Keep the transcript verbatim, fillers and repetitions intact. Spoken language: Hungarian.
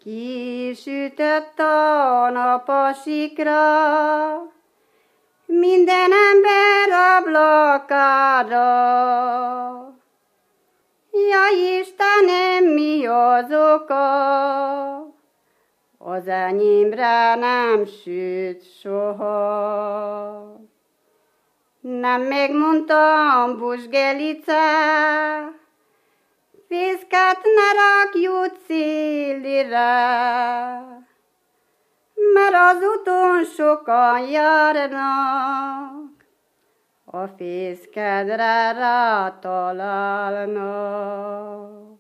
Kisütött a nap a sikra, minden ember ablakára. Ja, Istenem, mi az oka? Az enyémre nem süt soha. Nem megmondtam, Busgelice, fészket ne rakjuk szélire, mert az úton sokan járnak, a fészkedre rátalálnak.